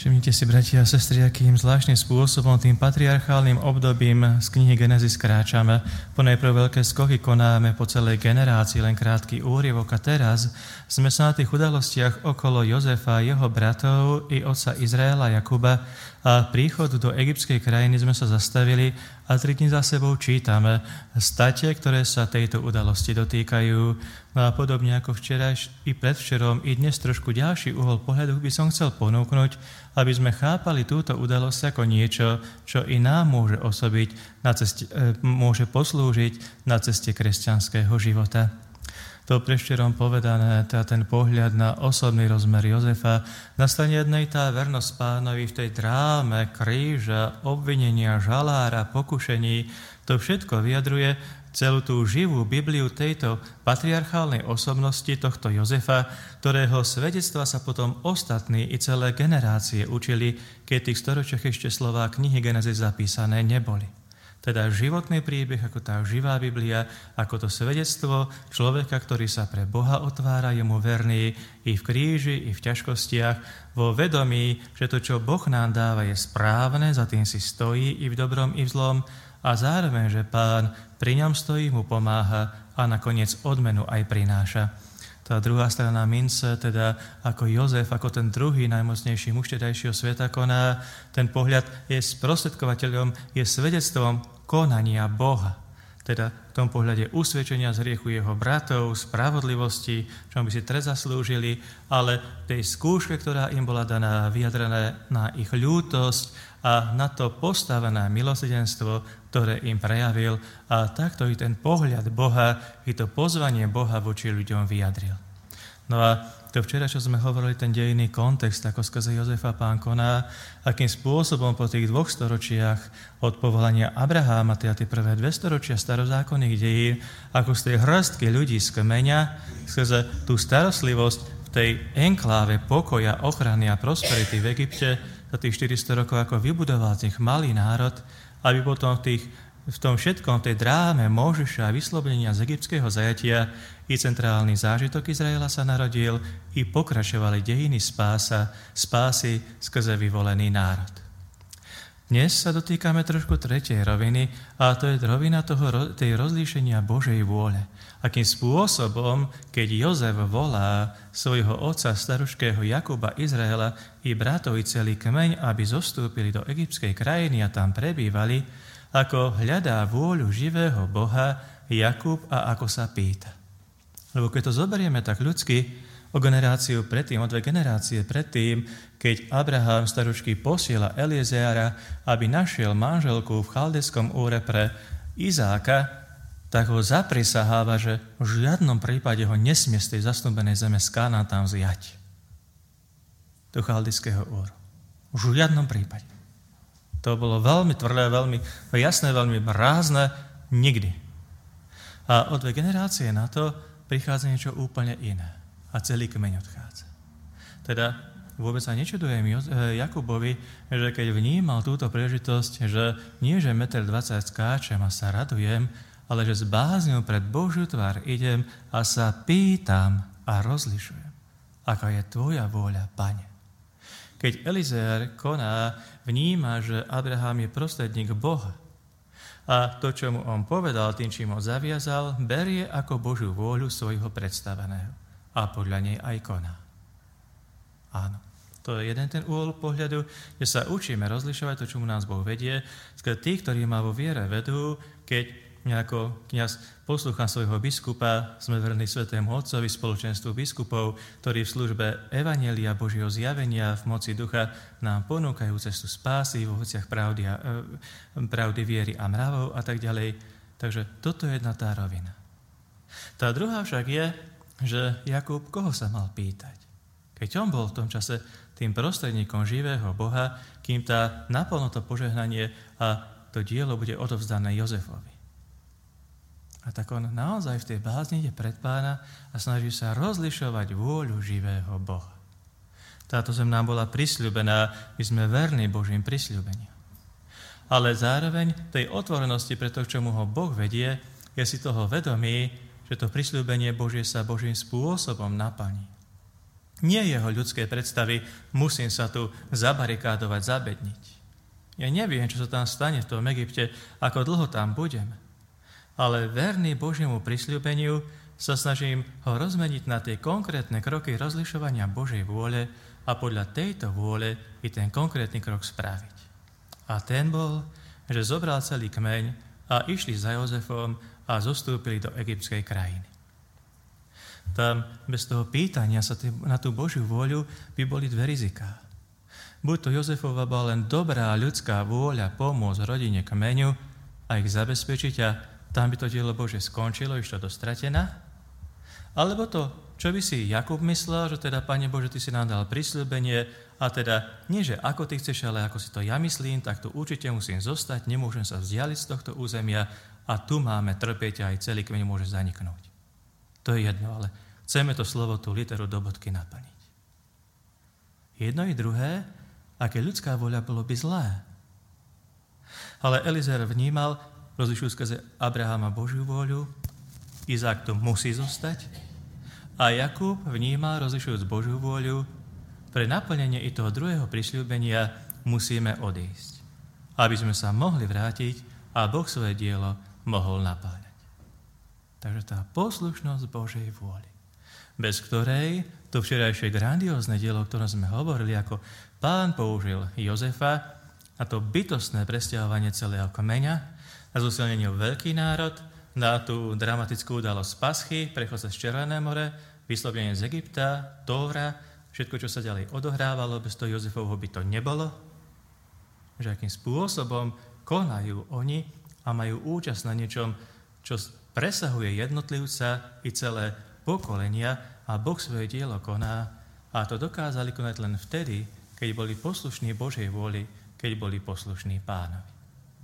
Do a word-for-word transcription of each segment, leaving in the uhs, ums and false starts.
Všimnite si, bratia a sestry, akým zvláštnym spôsobom tým patriarchálnym obdobím z knihy Genesis kráčame. Ponajprv veľké skoky konáme po celej generácii, len krátky úryvok. A teraz sme sa na tých udalostiach okolo Jozefa, jeho bratov i otca Izraela Jakuba a príchodu do egyptskej krajiny sme sa zastavili a tri dni za sebou čítame state, ktoré sa tejto udalosti dotýkajú. No a podobne ako včera i predvčerom, i dnes trošku ďalší uhol pohľadu by som chcel ponúknuť, aby sme chápali túto udalosť ako niečo, čo i nám môže osobiť, na ceste, môže poslúžiť na ceste kresťanského života. To predvčerom povedané, teda ten pohľad na osobný rozmer Jozefa, na strane jednej tá vernosť Pánovi v tej dráme, kríža, obvinenia, žalára, pokušení, to všetko vyjadruje celú tú živú Bibliu tejto patriarchálnej osobnosti, tohto Jozefa, ktorého svedectva sa potom ostatní i celé generácie učili, keď v tých storočiach ešte slová knihy Genesis zapísané neboli. Teda životný príbeh, ako tá živá Biblia, ako to svedectvo človeka, ktorý sa pre Boha otvára, je mu verný i v kríži, i v ťažkostiach, vo vedomí, že to, čo Boh nám dáva, je správne, za tým si stojí i v dobrom, i v zlom, a zároveň, že Pán pri ňom stojí, mu pomáha a nakoniec odmenu aj prináša. Tá druhá strana mince, teda ako Jozef, ako ten druhý najmocnejší muž tedajšieho sveta koná, ten pohľad je sprostredkovateľom, je svedectvom konania Boha. Teda v tom pohľade usvedčenia z hriechu jeho bratov, spravodlivosti, čo by si trest zaslúžili, ale tej skúške, ktorá im bola daná, vyjadrené na ich ľútosť a na to postavené milosrdenstvo, ktoré im prejavil, a takto i ten pohľad Boha, i to pozvanie Boha voči ľuďom vyjadril. No a to včera, čo sme hovorili, ten dejinný kontext, ako skrze Jozefa Pán koná, akým spôsobom po tých dvoch storočiach od povolania Abraháma, teda tie prvé dve storočia starozákonných dejín, ako z tej hrstky ľudí z kmeňa, skrze tú starostlivosť v tej enkláve pokoja, ochrany a prosperity v Egypte, za tých štyristo rokov, ako vybudoval z nich malý národ, aby potom v, tých, v tom všetkom, v tej dráme Mojžiša a vyslobodenia z egyptského zajatia i centrálny zážitok Izraela sa narodil, i pokračovali dejiny spása, spásy skrze vyvolený národ. Dnes sa dotýkame trošku tretej roviny, a to je rovina toho, tej rozlíšenia Božej vôle. Akým spôsobom, keď Jozef volá svojho otca staruškého Jakuba, Izraela i bratov i celý kmeň, aby zostúpili do egyptskej krajiny a tam prebývali, ako hľadá vôľu živého Boha Jakub a ako sa pýta. Lebo keď to zoberieme tak ľudsky, o generáciu predtým, o dve generácie predtým, keď Abraham starušky posiela Eliezeara, aby našiel manželku v chaldejskom úre pre Izáka, tak ho zaprisaháva, že v žiadnom prípade ho nesmie z tej zasnúbenej zeme z Kána tam zjať. Do chaldejského úru. V žiadnom prípade. To bolo veľmi tvrdé, veľmi jasné, veľmi brázne, nikdy. A o dve generácie na to prichádza niečo úplne iné. A celý kmeň odchádza. Teda vôbec sa nečudujem Jakubovi, že keď vnímal túto príležitosť, že nie, že jeden dvadsať metrov skáčem a sa radujem, ale že s bázňou pred Božiu tvár idem a sa pýtam a rozlišujem, aká je tvoja vôľa, Pane. Keď Elizear koná, vníma, že Abraham je prostredník Boha. A to, čo mu on povedal, tým, čím ho zaviazal, berie ako Božiu vôľu svojho predstaveného. A podľa nej aj koná. Áno. To je jeden ten úhol pohľadu, kde sa učíme rozlišovať to, čomu nás Boh vedie. Skôr tí, ktorí ma vo viere vedú, keď ako kňaz poslúcham svojho biskupa, sme verní Svätému Otcovi, spoločenstvu biskupov, ktorí v službe Evanjelia Božieho zjavenia v moci ducha nám ponúkajú cestu spásy vo veciach pravdy, a, pravdy, viery a mravov a tak ďalej. Takže toto je jedna tá rovina. Tá druhá však je, že Jakub koho sa mal pýtať? Keď on bol v tom čase tým prostredníkom živého Boha, kým tá naplno to požehnanie a to dielo bude odovzdané Jozefovi. A tak on naozaj v tej bázni ide pred Pána a snaží sa rozlišovať vôľu živého Boha. Táto zem nám bola prisľúbená, my sme verní Božím prisľúbeniam. Ale zároveň tej otvorenosti pre to, k čomu ho Boh vedie, je si toho vedomý, že to prisľúbenie Božie sa Božím spôsobom naplní. Nie jeho ľudské predstavy, musím sa tu zabarikádovať, zabedniť. Ja neviem, čo sa tam stane v tom Egypte, ako dlho tam budem. Ale verný Božiemu prisľúbeniu sa snažím ho rozmeniť na tie konkrétne kroky rozlišovania Božej vôle a podľa tejto vôle i ten konkrétny krok spraviť. A ten bol, že zobral celý kmeň a išli za Jozefom a zostúpili do egyptskej krajiny. Tam bez toho pýtania sa na tú Božiu vôľu by boli dve riziká. Buď to Jozefova bola len dobrá ľudská vôľa pomôcť rodine kmeňu a ich zabezpečiť a tam by to dielo Bože skončilo, išlo do stratená. Alebo to, čo by si Jakub myslel, že teda, Pane Bože, Ty si nám dal prisľúbenie a teda nie, že ako Ty chceš, ale ako si to ja myslím, tak tu určite musím zostať, nemôžem sa vzdialiť z tohto územia a tu máme trpieť a aj celý kmeň môže zaniknúť. To je jedno, ale chceme to slovo, tú literu do bodky naplniť. Jedno i druhé, aké ľudská voľa bolo by zlé. Ale Elizer vnímal, rozlišujú skrze Abrahama Božiu vôľu, Izák tu musí zostať a Jakub vnímal, rozlišujúc Božiu vôľu, pre naplnenie i toho druhého prisľúbenia musíme odísť, aby sme sa mohli vrátiť a Boh svoje dielo mohol napáľať. Takže tá poslušnosť Božej vôli, bez ktorej to včerajšie grandiózne dielo, o ktorom sme hovorili, ako Pán použil Jozefa a to bytostné presťahovanie celého kmeňa a zosilnenie veľký národ, na tú dramatickú udalosť Paschy, prechod cez Červené more, vyslobodenie z Egypta, Tóra, všetko, čo sa ďalej odohrávalo, bez toho Jozefovho by to nebolo. Že akým spôsobom konajú oni a majú účasť na niečom, čo presahuje jednotlivca i celé pokolenia a Boh svoje dielo koná a to dokázali konať len vtedy, keď boli poslušní Božej vôli, keď boli poslušní Pánovi.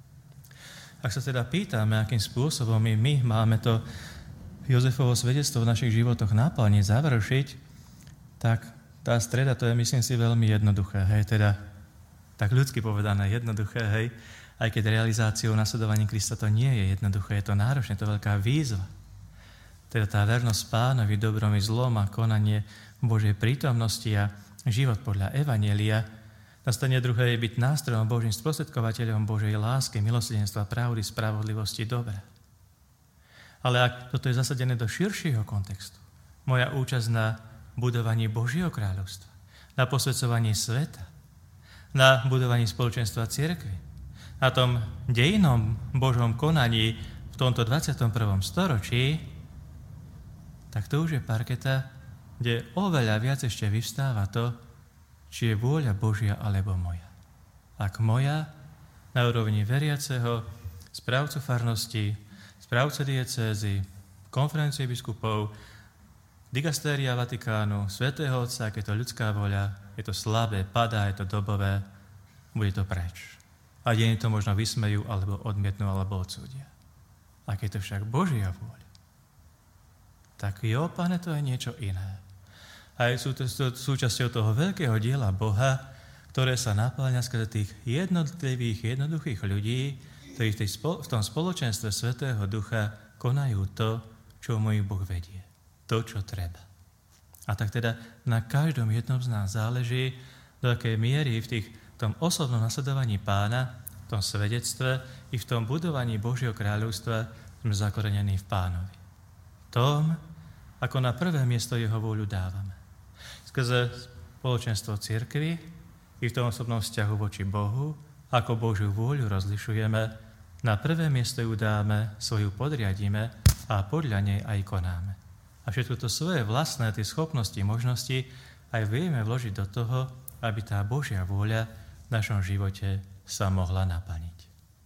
Ak sa teda pýtame, akým spôsobom my, my máme to Jozefovo svedectvo v našich životoch naplniť, završiť, tak tá streda, to je, myslím si, veľmi jednoduché. Hej, teda, tak ľudsky povedané, jednoduché, hej, aj keď realizáciou nasledovania Krista to nie je jednoduché, je to náročné, to je veľká výzva. Teda tá vernosť Pánovi, dobrom i zlom a konanie Božej prítomnosti a život podľa Evanjelia. Na strane druhej je byť nástrojom Božím, sprostredkovateľom Božej lásky, milosrdenstva, pravdy, spravodlivosti, dobra. Ale ak toto je zasadené do širšieho kontextu, moja účasť na budovaní Božieho kráľovstva, na posvedzovaní sveta, na budovaní spoločenstva cirkvi, na tom dejinnom Božom konaní v tomto dvadsiatom prvom storočí, tak to už je parketa, kde oveľa viac ešte vyvstáva to, či je vôľa Božia alebo moja. Ak moja, na úrovni veriaceho, správcu farnosti, správcu diecézy, konferencie biskupov, digastéria Vatikánu, Svätého Otca, ak je to ľudská voľa, je to slabé, padá, je to dobové, bude to preč. A deň to možno vysmejú, alebo odmietnú, alebo odsúdia. Ak je to však Božia vôľa, tak jo, Pane, to je niečo iné. A sú to súčasťou toho veľkého diela Boha, ktoré sa napĺňa skrze tých jednotlivých, jednoduchých ľudí, ktorí v, tej, v tom spoločenstve Svätého Ducha konajú to, čo môj Boh vedie. To, čo treba. A tak teda na každom jednom z nás záleží, do akej miery v tých, tom osobnom nasledovaní Pána, v tom svedectve i v tom budovaní Božieho kráľovstva sme zakorenení v Pánovi. V tom, ako na prvé miesto jeho vôľu dávame. Skrze spoločenstvo cirkvi i v tom osobnom vzťahu voči Bohu, ako Božiu vôľu rozlišujeme, na prvé miesto ju dáme, svoju podriadíme a podľa nej aj konáme. A všetko to svoje vlastné, tie schopnosti, možnosti aj vieme vložiť do toho, aby tá Božia vôľa v našom živote sa mohla naplniť.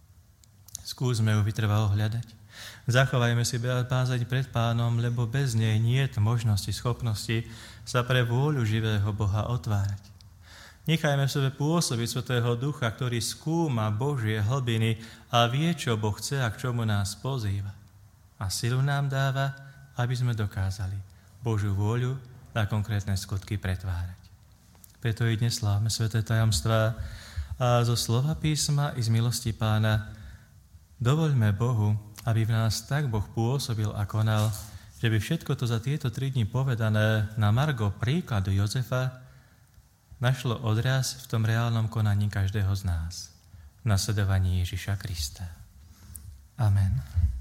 Skúsme ju vytrvalo hľadať. Zachovajme si bázeň pred Pánom, lebo bez nej nie je možnosti, schopnosti sa pre vôľu živého Boha otvárať. Nechajme v sebe pôsobiť Svätého Ducha, ktorý skúma Božie hlbiny a vie, čo Boh chce a k čomu nás pozýva. A silu nám dáva, aby sme dokázali Božiu vôľu na konkrétne skutky pretvárať. Preto i dnes slávme sväté tajomstvá a zo slova písma i z milosti Pána dovoľme Bohu, aby v nás tak Boh pôsobil a konal, že by všetko to za tieto tri dni povedané na margo príkladu Jozefa našlo odraz v tom reálnom konaní každého z nás, v nasledovaní Ježiša Krista. Amen.